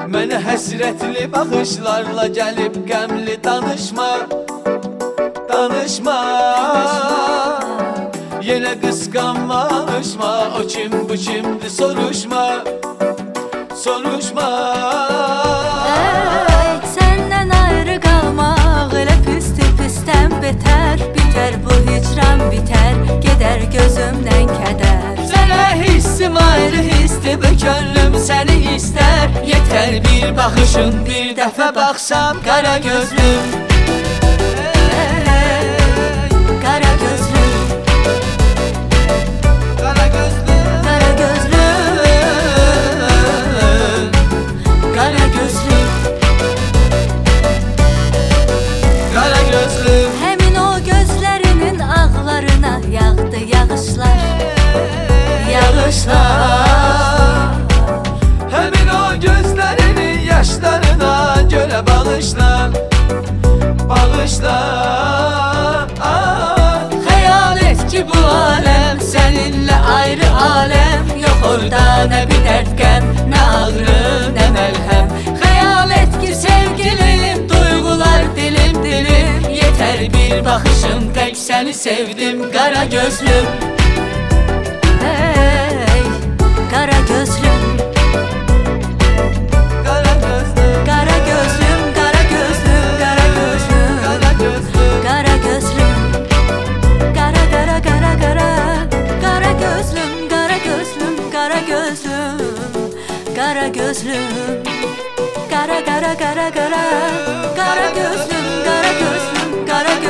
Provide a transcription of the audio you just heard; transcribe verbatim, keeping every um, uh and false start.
Mənə həsrətli baxışlarla gəlib qəmli danışma, danışma. Yenə qısqanma, danışma. O kim bu kimdir soruşma, soruşma. Ey, səndən ayrı qalmaq elə pisdir, pisdən betər. Bitər bu hicran, bitər, gedər gözümdən kədər. Sənə hissim ayrı hisdir, bu könlüm səni istər. Yetər bir baxışın, bir dəfə baxsam qara gözlüm. Qara gözlüm, Qara gözlüm, qara gözlüm, qara gözlüm, qara gözlüm. həmin o gözlərinin ağlarına yağdı yağışlar, yağışlar. Həmin o gözlərinin yaşlarına görə bağışla, bağışla. Xəyal et ki bu aləm səninlə ayrı aləm. Yox orada nə bir dərd qəm, nə ağrı, nə məlhəm. Xəyal et ki sevgilim, duyğular dilim dilim. Yetər bir baxışım, tək səni sevdim qara gözlüm. Hey, qara gözlüm, Qara gözlüm, qara gözlüm, qara gözlüm, qara gözlüm, qara gözlüm. qara gözlüm, qara qara qara qara, qara gözlüm, qara gözlüm, qara gözlüm, qara gözlüm, qara qara qara qara, qara gözlüm, qara gözlüm, qara gözlüm.